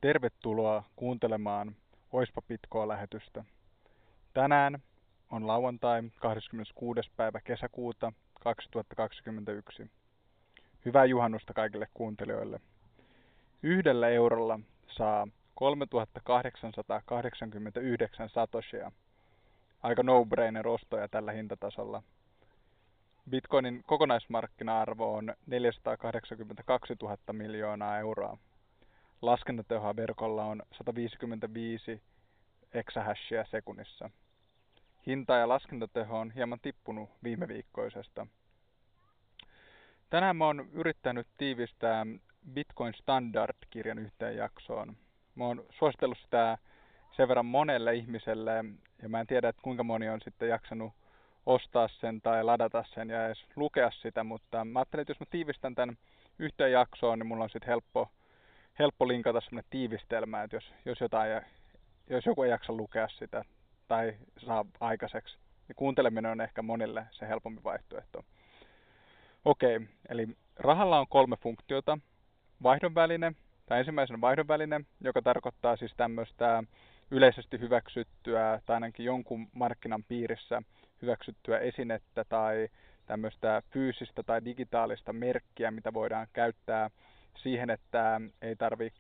Tervetuloa kuuntelemaan Oispa Pitkoa-lähetystä. Tänään on lauantai 26. päivä kesäkuuta 2021. Hyvää juhannusta kaikille kuuntelijoille. 1 eurolla saa 3889 satoshia. Aika no-brainer ostoja tällä hintatasolla. Bitcoinin kokonaismarkkina-arvo on 482 000 miljoonaa euroa. Laskentatehoa verkolla on 155 exahashia sekunnissa. Hinta ja laskentateho on hieman tippunut viime viikkoisesta. Tänään mä oon yrittänyt tiivistää Bitcoin Standard-kirjan yhteen jaksoon. Mä oon suositellut sitä sen verran monelle ihmiselle, ja mä en tiedä, että kuinka moni on sitten jaksanut ostaa sen tai ladata sen ja edes lukea sitä, mutta mä ajattelin, että jos mä tiivistän tämän yhteen jaksoon, niin mulla on sitten helppo linkata semmoinen tiivistelmä, että jos joku ei jaksa lukea sitä tai saa aikaiseksi, niin kuunteleminen on ehkä monille se helpompi vaihtoehto. Okei, eli rahalla on 3 funktiota. Vaihdonväline, tai ensimmäisenä vaihdonväline, joka tarkoittaa siis tämmöistä yleisesti hyväksyttyä tai ainakin jonkun markkinan piirissä hyväksyttyä esinettä tai tämmöistä fyysistä tai digitaalista merkkiä, mitä voidaan käyttää siihen, että ei tarvitse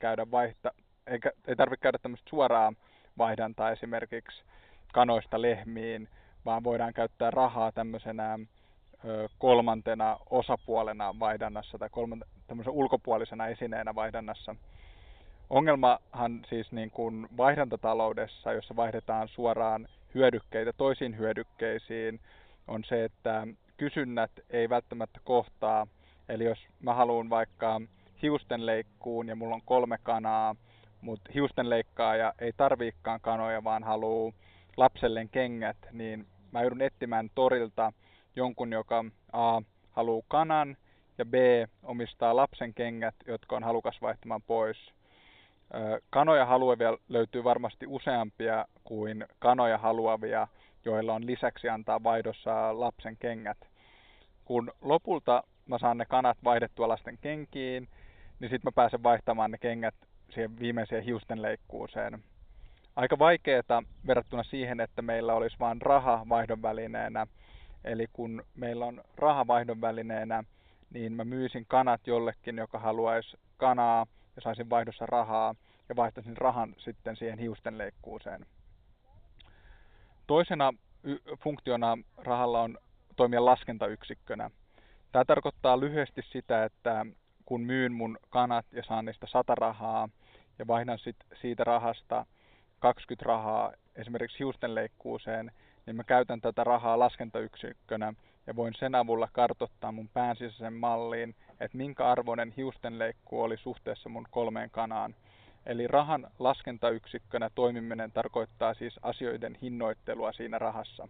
käydä tämmöistä suoraa vaihdantaa esimerkiksi kanoista lehmiin, vaan voidaan käyttää rahaa tämmöisenä kolmantena osapuolena vaihdannassa tai tämmöisen ulkopuolisena esineenä vaihdannassa. Ongelmahan siis niin kuin vaihdantataloudessa, jossa vaihdetaan suoraan hyödykkeitä toisiin hyödykkeisiin, on se, että kysynnät ei välttämättä kohtaa. Eli jos mä haluan vaikka hiustenleikkuun ja mulla on 3 kanaa, mutta hiustenleikkaaja ei tarviikaan kanoja, vaan haluaa lapselleen kengät, niin mä joudun etsimään torilta jonkun, joka A haluaa kanan ja B omistaa lapsen kengät, jotka on halukas vaihtamaan pois. Kanoja haluavia löytyy varmasti useampia kuin kanoja haluavia, joilla on lisäksi antaa vaihdossa lapsen kengät. Kun lopulta mä saan ne kanat vaihdettua lasten kenkiin, niin sitten mä pääsen vaihtamaan ne kengät siihen viimeiseen hiustenleikkuuseen. Aika vaikeeta verrattuna siihen, että meillä olisi vain raha vaihdonvälineenä. Eli kun meillä on raha vaihdonvälineenä, niin mä myisin kanat jollekin, joka haluaisi kanaa ja saisin vaihdossa rahaa ja vaihtaisin rahan sitten siihen hiustenleikkuuseen. Toisena funktiona rahalla on toimia laskentayksikkönä. Tämä tarkoittaa lyhyesti sitä, että kun myyn mun kanat ja saan niistä 100 rahaa ja vaihdan siitä rahasta 20 rahaa esimerkiksi hiustenleikkuuseen, niin mä käytän tätä rahaa laskentayksikkönä ja voin sen avulla kartoittaa mun pään sisäisen malliin, että minkä arvoinen hiustenleikkuu oli suhteessa mun 3 kanaan. Eli rahan laskentayksikkönä toimiminen tarkoittaa siis asioiden hinnoittelua siinä rahassa.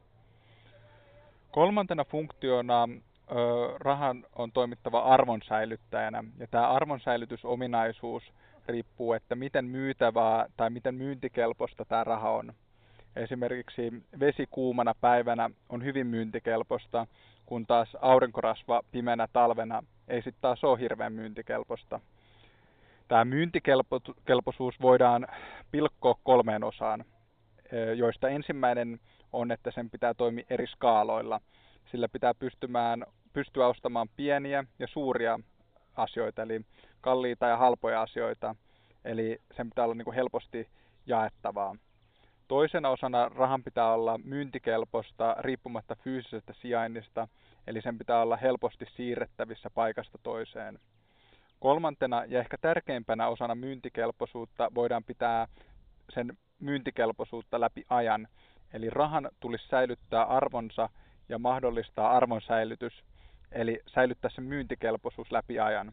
Kolmantena funktiona rahan on toimittava arvonsäilyttäjänä, ja tämä arvonsäilytysominaisuus riippuu, että miten myytävää tai miten myyntikelpoista tämä raha on. Esimerkiksi vesi kuumana päivänä on hyvin myyntikelpoista, kun taas aurinkorasva pimeänä talvena ei sitten taas ole hirveän myyntikelpoista. Tämä myyntikelpoisuus voidaan pilkkoa 3 osaan, joista ensimmäinen on, että sen pitää toimia eri skaaloilla. Sillä pitää pystyä ostamaan pieniä ja suuria asioita, eli kalliita ja halpoja asioita. Eli sen pitää olla niin kuin helposti jaettavaa. Toisena osana rahan pitää olla myyntikelpoista riippumatta fyysisestä sijainnista, eli sen pitää olla helposti siirrettävissä paikasta toiseen. Kolmantena ja ehkä tärkeimpänä osana myyntikelpoisuutta voidaan pitää sen myyntikelpoisuutta läpi ajan, eli rahan tulisi säilyttää arvonsa ja mahdollistaa arvonsäilytys, eli säilyttää sen myyntikelpoisuus läpi ajan.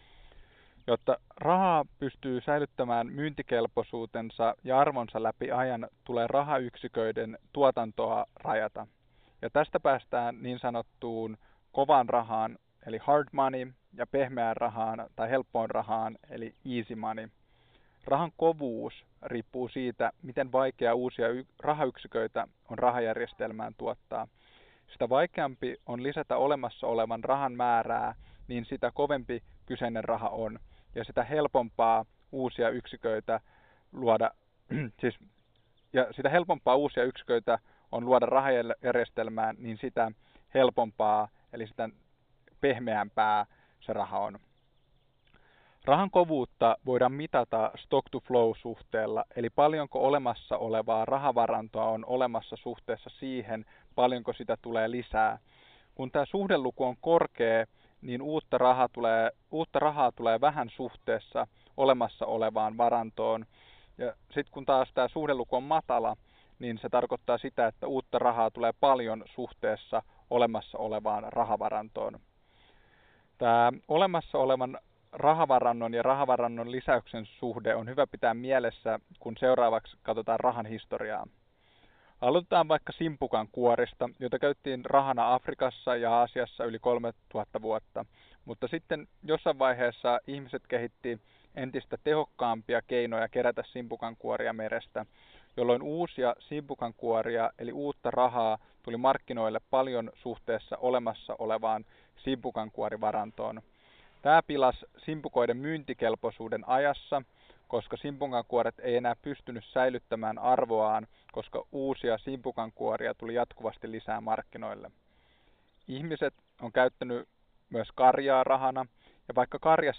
Jotta rahaa pystyy säilyttämään myyntikelpoisuutensa ja arvonsa läpi ajan, tulee rahayksiköiden tuotantoa rajata. Ja tästä päästään niin sanottuun kovaan rahaan, eli hard money, ja pehmeään rahaan tai helppoon rahaan, eli easy money. Rahan kovuus riippuu siitä, miten vaikea uusia rahayksiköitä on rahajärjestelmään tuottaa. Sitä vaikeampi on lisätä olemassa olevan rahan määrää, niin sitä kovempi kyseinen raha on. Ja sitä helpompaa uusia yksiköitä luoda, siis, ja sitä helpompaa uusia yksiköitä on luoda rahajärjestelmään, niin sitä helpompaa, eli sitä pehmeämpää se raha on. Rahan kovuutta voidaan mitata stock-to-flow-suhteella, eli paljonko olemassa olevaa rahavarantoa on olemassa suhteessa siihen, paljonko sitä tulee lisää. Kun tämä suhdeluku on korkea, niin uutta rahaa tulee vähän suhteessa olemassa olevaan varantoon. Ja sitten kun taas tämä suhdeluku on matala, niin se tarkoittaa sitä, että uutta rahaa tulee paljon suhteessa olemassa olevaan rahavarantoon. Tämä olemassa olevan rahavarannon ja rahavarannon lisäyksen suhde on hyvä pitää mielessä, kun seuraavaksi katsotaan rahan historiaa. Aloitetaan vaikka simpukan kuorista, jota käytettiin rahana Afrikassa ja Aasiassa yli 3000 vuotta, mutta sitten jossain vaiheessa ihmiset kehitti entistä tehokkaampia keinoja kerätä simpukan kuoria merestä, jolloin uusia simpukan kuoria eli uutta rahaa tuli markkinoille paljon suhteessa olemassa olevaan simpukan kuorivarantoon. Tämä pilasi simpukoiden myyntikelpoisuuden ajassa, koska simpukankuoret ei enää pystynyt säilyttämään arvoaan, koska uusia simpukankuoria tuli jatkuvasti lisää markkinoille. Ihmiset on käyttänyt myös karjaa rahana, ja vaikka karja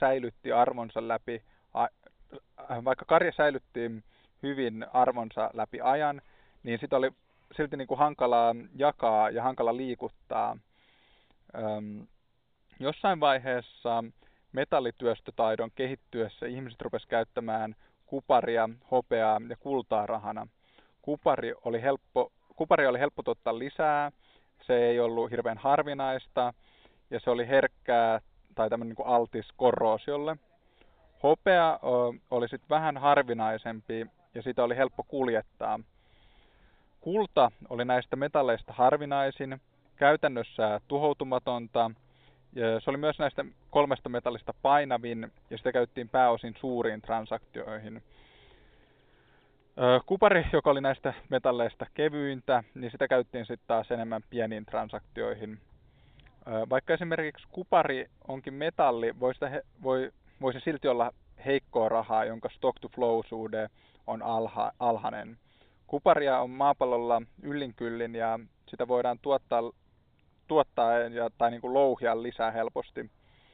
säilytti hyvin arvonsa läpi ajan, niin sitä oli silti niin kuin hankalaa jakaa ja hankala liikuttaa. Jossain vaiheessa metallityöstötaidon kehittyessä ihmiset rupesivat käyttämään kuparia, hopeaa ja kultaa rahana. Kupari oli helppo tuottaa lisää, se ei ollut hirveän harvinaista ja se oli herkkää tai tämmöinen niin kuin altis korroosiolle. Hopea oli sitten vähän harvinaisempi ja sitä oli helppo kuljettaa. Kulta oli näistä metalleista harvinaisin, käytännössä tuhoutumatonta. Ja se oli myös näistä 3 metallista painavin ja sitä käytettiin pääosin suuriin transaktioihin. Kupari, joka oli näistä metalleista kevyintä, niin sitä käytettiin sitten taas enemmän pieniin transaktioihin. Vaikka esimerkiksi kupari onkin metalli, voi se silti olla heikkoa rahaa, jonka stock-to-flow-suhde on alhainen. Kuparia on maapallolla yllin kyllin ja sitä voidaan tuottaa tai niin kuin louhia lisää helposti.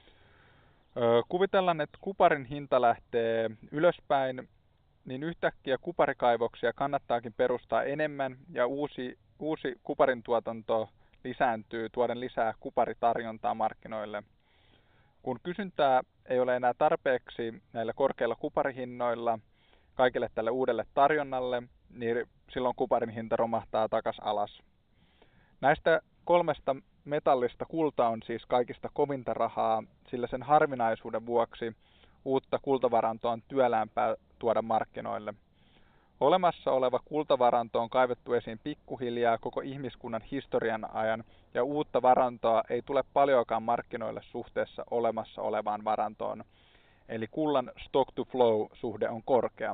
Kuvitellaan, että kuparin hinta lähtee ylöspäin, niin yhtäkkiä kuparikaivoksia kannattaakin perustaa enemmän ja uusi kuparin tuotanto lisääntyy tuoden lisää kuparitarjontaa markkinoille. Kun kysyntää ei ole enää tarpeeksi näillä korkeilla kuparihinnoilla kaikille tälle uudelle tarjonnalle, niin silloin kuparin hinta romahtaa takas alas. Näistä 3 metallista kulta on siis kaikista kovinta rahaa, sillä sen harvinaisuuden vuoksi uutta kultavarantoa on työläämpää tuoda markkinoille. Olemassa oleva kultavaranto on kaivettu esiin pikkuhiljaa koko ihmiskunnan historian ajan, ja uutta varantoa ei tule paljoakaan markkinoille suhteessa olemassa olevaan varantoon, eli kullan stock-to-flow-suhde on korkea.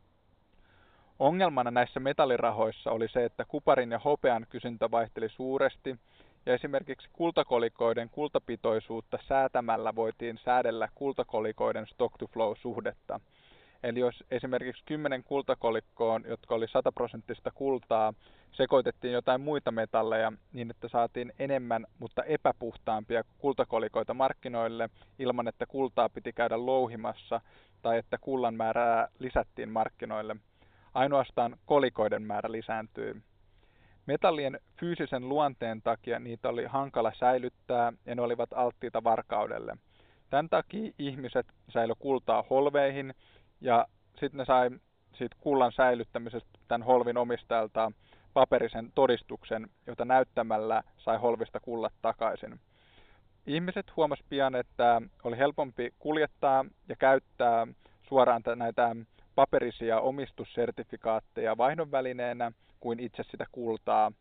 Ongelmana näissä metallirahoissa oli se, että kuparin ja hopean kysyntä vaihteli suuresti, ja esimerkiksi kultakolikoiden kultapitoisuutta säätämällä voitiin säädellä kultakolikoiden stock-to-flow-suhdetta. Eli jos esimerkiksi 10 kultakolikkoon, jotka oli 100% kultaa, sekoitettiin jotain muita metalleja niin, että saatiin enemmän, mutta epäpuhtaampia kultakolikoita markkinoille ilman, että kultaa piti käydä louhimassa tai että kullan määrää lisättiin markkinoille. Ainoastaan kolikoiden määrä lisääntyi. Metallien fyysisen luonteen takia niitä oli hankala säilyttää ja ne olivat alttiita varkaudelle. Tämän takia ihmiset säilö kultaa holveihin ja sitten ne sai siitä kullan säilyttämisestä tämän holvin omistajalta paperisen todistuksen, jota näyttämällä sai holvista kullat takaisin. Ihmiset huomasi pian, että oli helpompi kuljettaa ja käyttää suoraan näitä paperisia omistussertifikaatteja vaihdonvälineenä kuin itse sitä kultaa.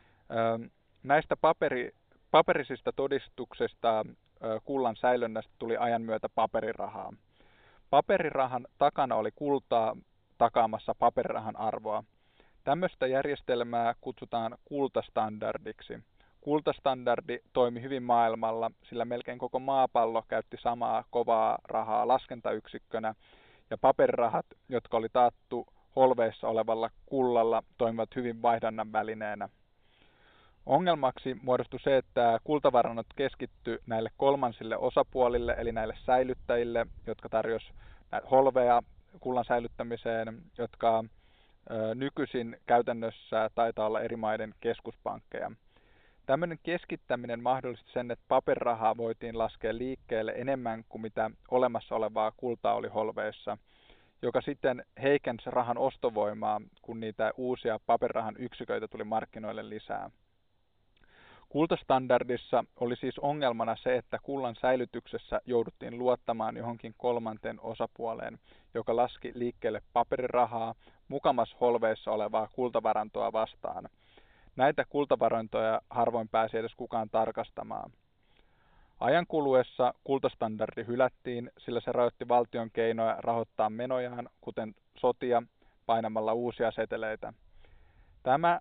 Näistä paperisista todistuksista kullan säilönnästä tuli ajan myötä paperirahaa. Paperirahan takana oli kultaa takaamassa paperirahan arvoa. Tämmöistä järjestelmää kutsutaan kultastandardiksi. Kultastandardi toimi hyvin maailmalla, sillä melkein koko maapallo käytti samaa kovaa rahaa laskentayksikkönä, ja paperirahat, jotka oli taattu holveissa olevalla kullalla, toimivat hyvin vaihdannan välineenä. Ongelmaksi muodostui se, että kultavarannot keskittyi näille kolmansille osapuolille, eli näille säilyttäjille, jotka tarjosivat holveja kullan säilyttämiseen, jotka nykyisin käytännössä taitaa olla eri maiden keskuspankkeja. Tämmöinen keskittäminen mahdollisti sen, että paperirahaa voitiin laskea liikkeelle enemmän kuin mitä olemassa olevaa kultaa oli holveissa, joka sitten heikensi rahan ostovoimaa, kun niitä uusia paperirahan yksiköitä tuli markkinoille lisää. Kultastandardissa oli siis ongelmana se, että kullan säilytyksessä jouduttiin luottamaan johonkin kolmanteen osapuoleen, joka laski liikkeelle paperirahaa mukamas holveissa olevaa kultavarantoa vastaan. Näitä kultavarantoja harvoin pääsi edes kukaan tarkastamaan. Ajan kuluessa kultastandardi hylättiin, sillä se rajoitti valtion keinoja rahoittaa menojaan, kuten sotia, painamalla uusia seteleitä. Tämä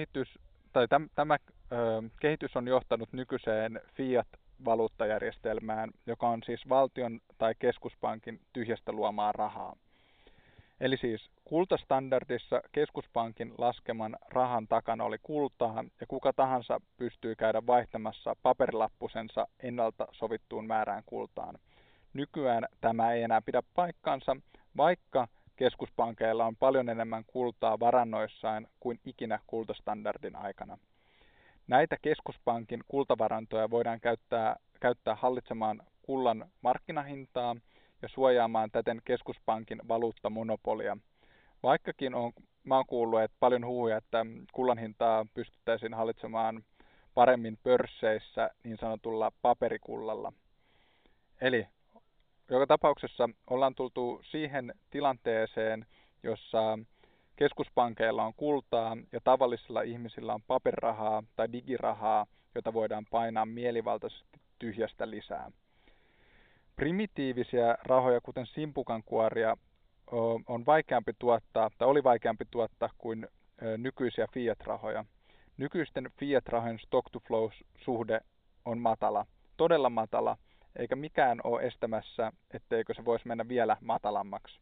kehitys on johtanut nykyiseen fiat-valuuttajärjestelmään, joka on siis valtion tai keskuspankin tyhjästä luomaa rahaa. Eli siis kultastandardissa keskuspankin laskeman rahan takana oli kultaa ja kuka tahansa pystyy käydä vaihtamassa paperilappusensa ennalta sovittuun määrään kultaan. Nykyään tämä ei enää pidä paikkaansa, vaikka keskuspankeilla on paljon enemmän kultaa varannoissaan kuin ikinä kultastandardin aikana. Näitä keskuspankin kultavarantoja voidaan käyttää hallitsemaan kullan markkinahintaa ja suojaamaan täten keskuspankin valuuttamonopolia. Vaikkakin mä oon kuullut, että paljon huhuja, että kullan hintaa pystyttäisiin hallitsemaan paremmin pörsseissä niin sanotulla paperikullalla. Eli joka tapauksessa ollaan tultu siihen tilanteeseen, jossa keskuspankeilla on kultaa ja tavallisilla ihmisillä on paperirahaa tai digirahaa, jota voidaan painaa mielivaltaisesti tyhjästä lisää. Primitiivisiä rahoja, kuten simpukankuoria, oli vaikeampi tuottaa kuin nykyisiä fiat-rahoja. Nykyisten fiat-rahojen stock-to-flow-suhde on matala, todella matala, eikä mikään ole estämässä, etteikö se voisi mennä vielä matalammaksi.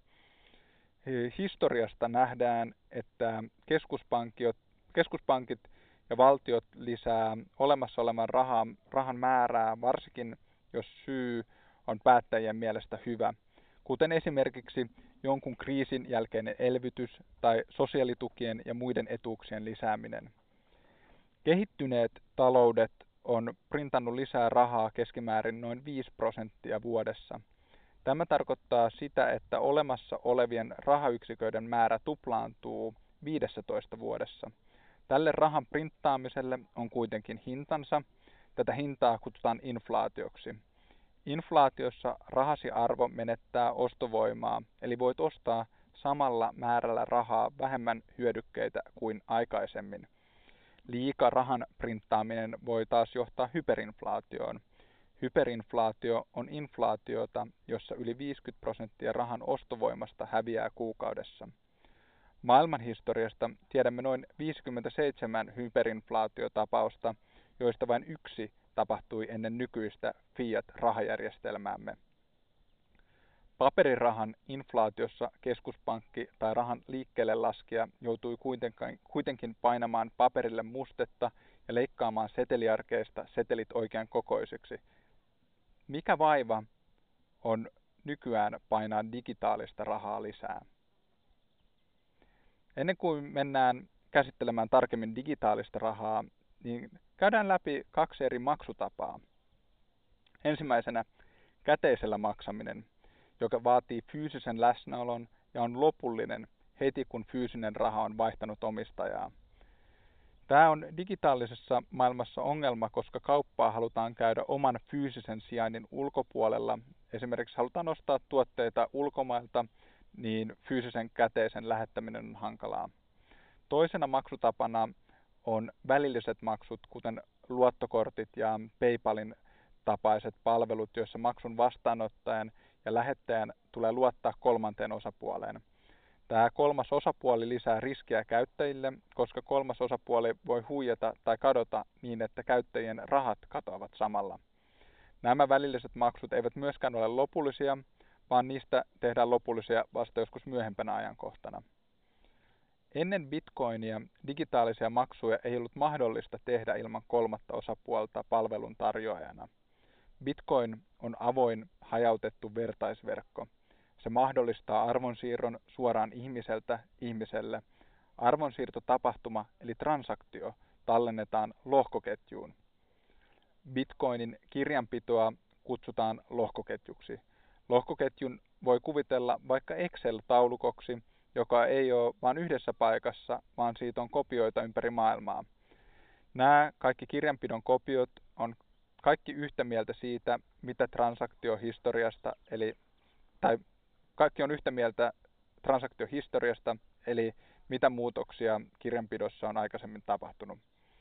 Historiasta nähdään, että keskuspankit ja valtiot lisää olemassa olevan rahan määrää, varsinkin jos syy on päättäjien mielestä hyvä, kuten esimerkiksi jonkun kriisin jälkeinen elvytys tai sosiaalitukien ja muiden etuuksien lisääminen. Kehittyneet taloudet on printannut lisää rahaa keskimäärin noin 5% vuodessa. Tämä tarkoittaa sitä, että olemassa olevien rahayksiköiden määrä tuplaantuu 15 vuodessa. Tälle rahan printtaamiselle on kuitenkin hintansa. Tätä hintaa kutsutaan inflaatioksi. Inflaatiossa rahasi arvo menettää ostovoimaa, eli voit ostaa samalla määrällä rahaa vähemmän hyödykkeitä kuin aikaisemmin. Liika rahan printtaaminen voi taas johtaa hyperinflaatioon. Hyperinflaatio on inflaatiota, jossa yli 50% rahan ostovoimasta häviää kuukaudessa. Maailmanhistoriasta tiedämme noin 57 hyperinflaatiotapausta, joista vain yksi tapahtui ennen nykyistä fiat-rahajärjestelmäämme. Paperirahan inflaatiossa keskuspankki tai rahan liikkeelle laskija joutui kuitenkin painamaan paperille mustetta ja leikkaamaan seteliarkeista setelit oikean kokoisiksi. Mikä vaiva on nykyään painaa digitaalista rahaa lisää? Ennen kuin mennään käsittelemään tarkemmin digitaalista rahaa, niin käydään läpi kaksi eri maksutapaa. Ensimmäisenä käteisellä maksaminen, joka vaatii fyysisen läsnäolon ja on lopullinen heti kun fyysinen raha on vaihtanut omistajaa. Tämä on digitaalisessa maailmassa ongelma, koska kauppaa halutaan käydä oman fyysisen sijainnin ulkopuolella. Esimerkiksi halutaan ostaa tuotteita ulkomailta, niin fyysisen käteisen lähettäminen on hankalaa. Toisena maksutapana on välilliset maksut, kuten luottokortit ja PayPalin tapaiset palvelut, joissa maksun vastaanottajan ja lähettäjän tulee luottaa kolmanteen osapuoleen. Tämä kolmas osapuoli lisää riskiä käyttäjille, koska kolmas osapuoli voi huijata tai kadota niin, että käyttäjien rahat katoavat samalla. Nämä välilliset maksut eivät myöskään ole lopullisia, vaan niistä tehdään lopullisia vasta joskus myöhempänä ajankohtana. Ennen Bitcoinia digitaalisia maksuja ei ollut mahdollista tehdä ilman kolmatta osapuolta palvelun tarjoajana. Bitcoin on avoin, hajautettu vertaisverkko. Se mahdollistaa arvonsiirron suoraan ihmiseltä ihmiselle. Arvonsiirtotapahtuma eli transaktio tallennetaan lohkoketjuun. Bitcoinin kirjanpitoa kutsutaan lohkoketjuksi. Lohkoketjun voi kuvitella vaikka Excel-taulukoksi, joka ei ole vain yhdessä paikassa, vaan siitä on kopioita ympäri maailmaa. Nämä kaikki kirjanpidon kopiot on kaikki yhtä mieltä siitä, mitä transaktiohistoriasta, kaikki on yhtä mieltä transaktiohistoriasta, eli mitä muutoksia kirjanpidossa on aikaisemmin tapahtunut.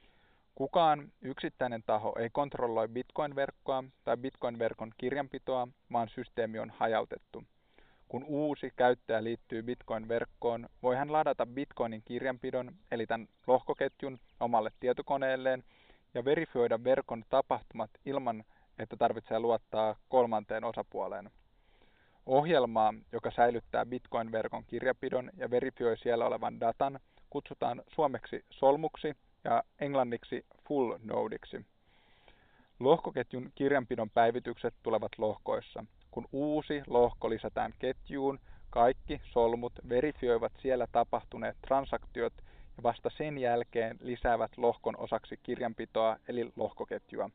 Kukaan yksittäinen taho ei kontrolloi Bitcoin-verkkoa tai Bitcoin-verkon kirjanpitoa, vaan systeemi on hajautettu. Kun uusi käyttäjä liittyy Bitcoin-verkkoon, voi hän ladata Bitcoinin kirjanpidon, eli tämän lohkoketjun, omalle tietokoneelleen ja verifioida verkon tapahtumat ilman, että tarvitsee luottaa kolmanteen osapuoleen. Ohjelmaa, joka säilyttää Bitcoin-verkon kirjanpidon ja verifioi siellä olevan datan, kutsutaan suomeksi solmuksi ja englanniksi full nodeiksi. Lohkoketjun kirjanpidon päivitykset tulevat lohkoissa. Kun uusi lohko lisätään ketjuun, kaikki solmut verifioivat siellä tapahtuneet transaktiot ja vasta sen jälkeen lisäävät lohkon osaksi kirjanpitoa eli lohkoketjua.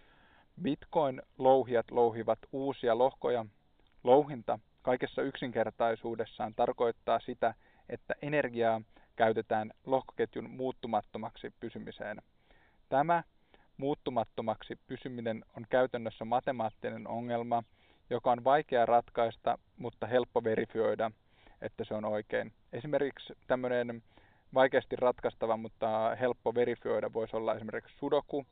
Bitcoin-louhijat louhivat uusia lohkoja. Louhinta kaikessa yksinkertaisuudessaan tarkoittaa sitä, että energiaa käytetään lohkoketjun muuttumattomaksi pysymiseen. Tämä muuttumattomaksi pysyminen on käytännössä matemaattinen ongelma, joka on vaikea ratkaista, mutta helppo verifioida, että se on oikein. Esimerkiksi tämmöinen vaikeasti ratkaistava, mutta helppo verifioida voisi olla esimerkiksi sudoku.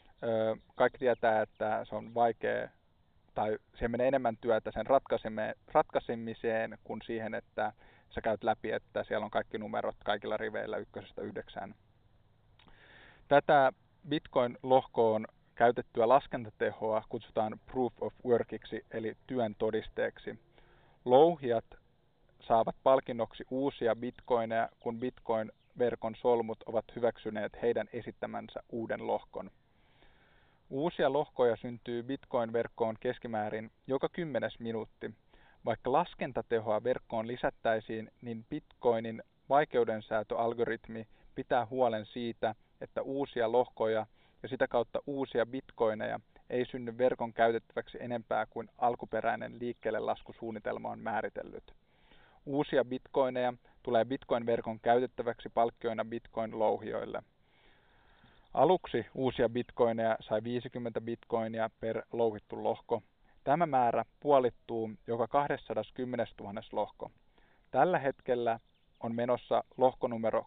Kaikki tietää, että se on vaikea, tai siihen menee enemmän työtä sen ratkaisemiseen kuin siihen, että sä käyt läpi, että siellä on kaikki numerot kaikilla riveillä 1–9. Tätä Bitcoin-lohkoon käytettyä laskentatehoa kutsutaan proof of workiksi eli työn todisteeksi. Louhijat saavat palkinnoksi uusia bitcoineja, kun Bitcoin-verkon solmut ovat hyväksyneet heidän esittämänsä uuden lohkon. Uusia lohkoja syntyy Bitcoin-verkkoon keskimäärin joka 10 minuutti. Vaikka laskentatehoa verkkoon lisättäisiin, niin Bitcoinin vaikeudensäätöalgoritmi pitää huolen siitä, että uusia lohkoja ja sitä kautta uusia bitcoineja ei synny verkon käytettäväksi enempää kuin alkuperäinen liikkeelle laskusuunnitelma on määritellyt. Uusia bitcoineja tulee Bitcoin-verkon käytettäväksi palkkioina Bitcoin-louhijoille. Aluksi uusia bitcoineja sai 50 bitcoinia per louhittu lohko. Tämä määrä puolittuu joka 210 000 lohko. Tällä hetkellä on menossa lohkonumero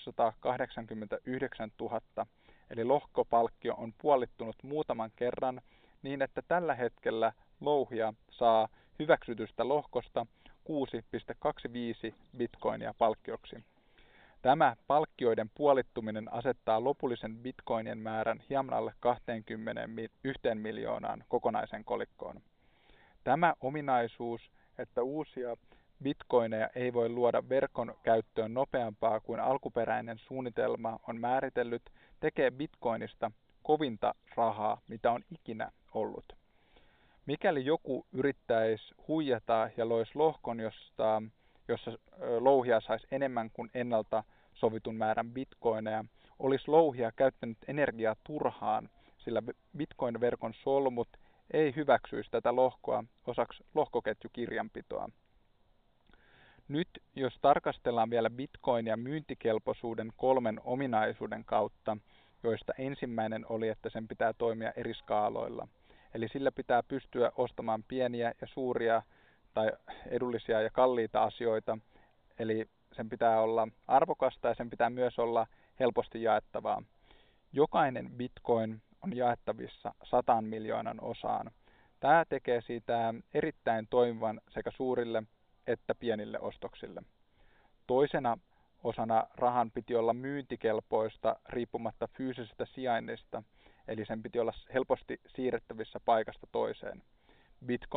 689 000, eli lohkopalkkio on puolittunut muutaman kerran niin, että tällä hetkellä louhija saa hyväksytystä lohkosta 6,25 bitcoinia palkkioksi. Tämä palkkioiden puolittuminen asettaa lopullisen bitcoinien määrän hieman alle 21 miljoonaan kokonaisen kolikkoon. Tämä ominaisuus, että uusia bitcoineja ei voi luoda verkon käyttöön nopeampaa kuin alkuperäinen suunnitelma on määritellyt, tekee bitcoinista kovinta rahaa, mitä on ikinä ollut. Mikäli joku yrittäisi huijata ja loisi lohkon, jossa louhija saisi enemmän kuin ennalta sovitun määrän bitcoineja, olisi louhija käyttänyt energiaa turhaan, sillä Bitcoin-verkon solmut ei hyväksyisi tätä lohkoa osaksi lohkoketjukirjanpitoa. Nyt jos tarkastellaan vielä Bitcoinia myyntikelpoisuuden 3 ominaisuuden kautta, joista ensimmäinen oli, että sen pitää toimia eri skaaloilla. Eli sillä pitää pystyä ostamaan pieniä ja suuria tai edullisia ja kalliita asioita, eli sen pitää olla arvokasta ja sen pitää myös olla helposti jaettavaa. Jokainen bitcoin on jaettavissa 100 miljoonan osaan. Tämä tekee siitä erittäin toimivan sekä suurille että pienille ostoksille. Toisena osana rahan piti olla myyntikelpoista riippumatta fyysisestä sijainnista, eli sen piti olla helposti siirrettävissä paikasta toiseen. Bitcoin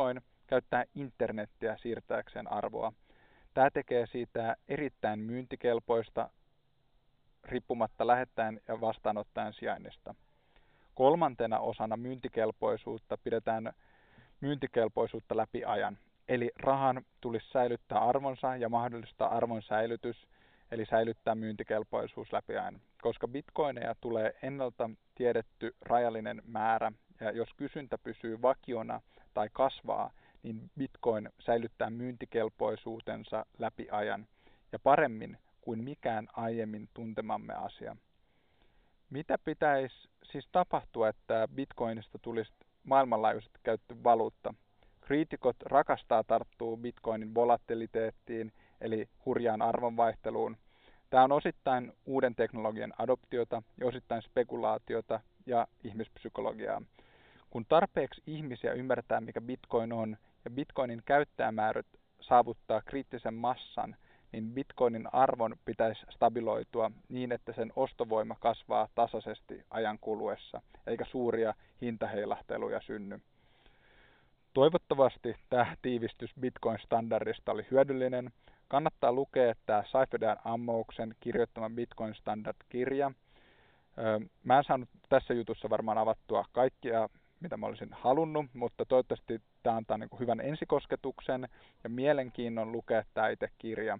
käyttää internettiä siirtääkseen arvoa. Tämä tekee siitä erittäin myyntikelpoista riippumatta lähettäjän ja vastaanottajan sijainnista. Kolmantena osana myyntikelpoisuutta pidetään myyntikelpoisuutta läpi ajan. Eli rahan tulisi säilyttää arvonsa ja mahdollistaa arvon säilytys, eli säilyttää myyntikelpoisuus läpi ajan. Koska bitcoineja tulee ennalta tiedetty rajallinen määrä, ja jos kysyntä pysyy vakiona tai kasvaa, niin bitcoin säilyttää myyntikelpoisuutensa läpi ajan ja paremmin kuin mikään aiemmin tuntemamme asia. Mitä pitäisi siis tapahtua, että bitcoinista tulisi maailmanlaajuisesti käytetty valuutta? Kriitikot rakastaa tarttua bitcoinin volatiliteettiin, eli hurjaan arvonvaihteluun. Tämä on osittain uuden teknologian adoptiota ja osittain spekulaatiota ja ihmispsykologiaa. Kun tarpeeksi ihmisiä ymmärtää, mikä bitcoin on, ja bitcoinin käyttäjämäärät saavuttaa kriittisen massan, niin bitcoinin arvon pitäisi stabiloitua niin, että sen ostovoima kasvaa tasaisesti ajan kuluessa, eikä suuria hintaheilahteluja synny. Toivottavasti tämä tiivistys Bitcoin-standardista oli hyödyllinen. Kannattaa lukea tämä Seyfried Ammouksen kirjoittama Bitcoin Standard-kirja. Mä en saanut tässä jutussa varmaan avattua kaikkia, mitä mä olisin halunnut, mutta toivottavasti tämä antaa niin kuin hyvän ensikosketuksen ja mielenkiinnon lukea tämä itse kirja.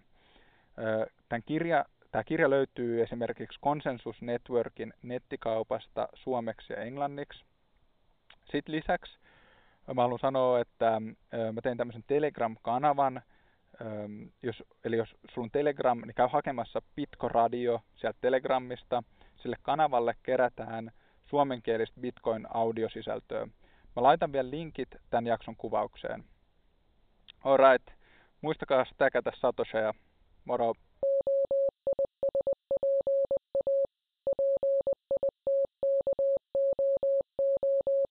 Tämä kirja löytyy esimerkiksi Consensus Networkin nettikaupasta suomeksi ja englanniksi. Sitten lisäksi mä haluan sanoa, että mä tein tämmöisen Telegram-kanavan. Jos sulla on Telegram, niin käy hakemassa Bitco Radio sieltä Telegramista. Sille kanavalle kerätään suomenkielistä Bitcoin-audiosisältöä. Mä laitan vielä linkit tämän jakson kuvaukseen. Alright, muistakaa stäkätä Satosheja. Moro!